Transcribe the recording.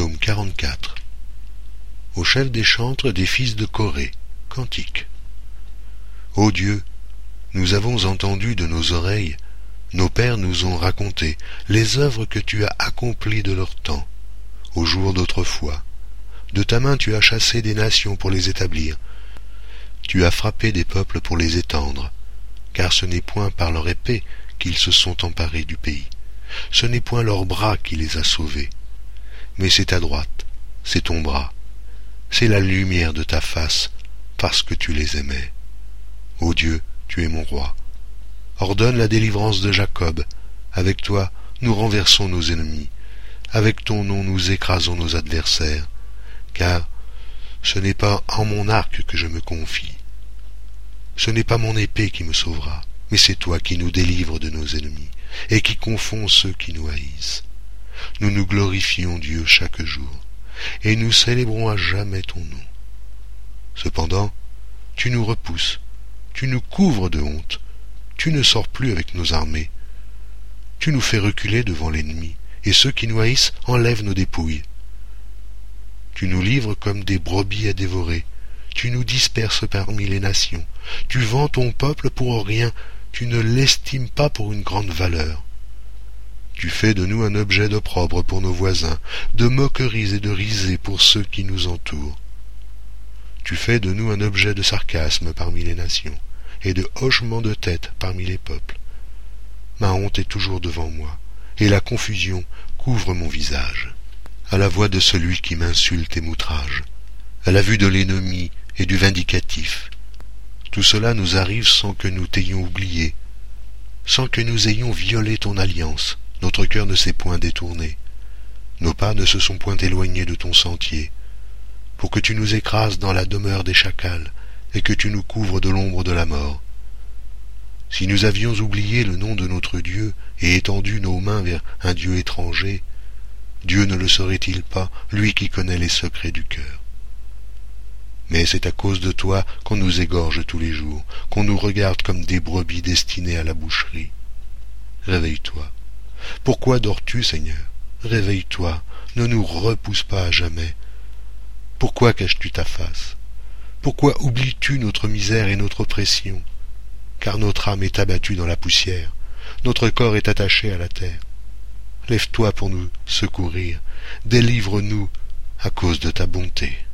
Psaume 44. Au chef des chantres des fils de Corée, cantique. Ô Dieu, nous avons entendu de nos oreilles, nos pères nous ont raconté les œuvres que tu as accomplies de leur temps, au jour d'autrefois. De ta main tu as chassé des nations pour les établir, tu as frappé des peuples pour les étendre, car ce n'est point par leur épée qu'ils se sont emparés du pays, ce n'est point leur bras qui les a sauvés, mais c'est ta droite, c'est ton bras, c'est la lumière de ta face, parce que tu les aimais. Ô Dieu, tu es mon roi. Ordonne la délivrance de Jacob. Avec toi, nous renversons nos ennemis. Avec ton nom, nous écrasons nos adversaires. Car ce n'est pas en mon arc que je me confie. Ce n'est pas mon épée qui me sauvera, mais c'est toi qui nous délivres de nos ennemis et qui confonds ceux qui nous haïssent. Nous nous glorifions Dieu chaque jour, et nous célébrons à jamais ton nom. Cependant, tu nous repousses, tu nous couvres de honte, tu ne sors plus avec nos armées. Tu nous fais reculer devant l'ennemi, et ceux qui nous haïssent enlèvent nos dépouilles. Tu nous livres comme des brebis à dévorer, tu nous disperses parmi les nations, tu vends ton peuple pour rien, tu ne l'estimes pas pour une grande valeur. Tu fais de nous un objet d'opprobre pour nos voisins, de moqueries et de risées pour ceux qui nous entourent. Tu fais de nous un objet de sarcasme parmi les nations, et de hochement de tête parmi les peuples. Ma honte est toujours devant moi, et la confusion couvre mon visage. À la voix de celui qui m'insulte et m'outrage, à la vue de l'ennemi et du vindicatif. Tout cela nous arrive sans que nous t'ayons oublié, sans que nous ayons violé ton alliance. Notre cœur ne s'est point détourné, nos pas ne se sont point éloignés de ton sentier, pour que tu nous écrases dans la demeure des chacals, et que tu nous couvres de l'ombre de la mort. Si nous avions oublié le nom de notre Dieu, et étendu nos mains vers un Dieu étranger, Dieu ne le saurait-il pas, lui qui connaît les secrets du cœur? Mais c'est à cause de toi qu'on nous égorge tous les jours, qu'on nous regarde comme des brebis destinées à la boucherie. Réveille-toi. Pourquoi dors-tu, Seigneur? Réveille-toi, ne nous repousse pas à jamais. Pourquoi caches-tu ta face? Pourquoi oublies-tu notre misère et notre oppression? Car notre âme est abattue dans la poussière, notre corps est attaché à la terre. Lève-toi pour nous secourir, délivre-nous à cause de ta bonté.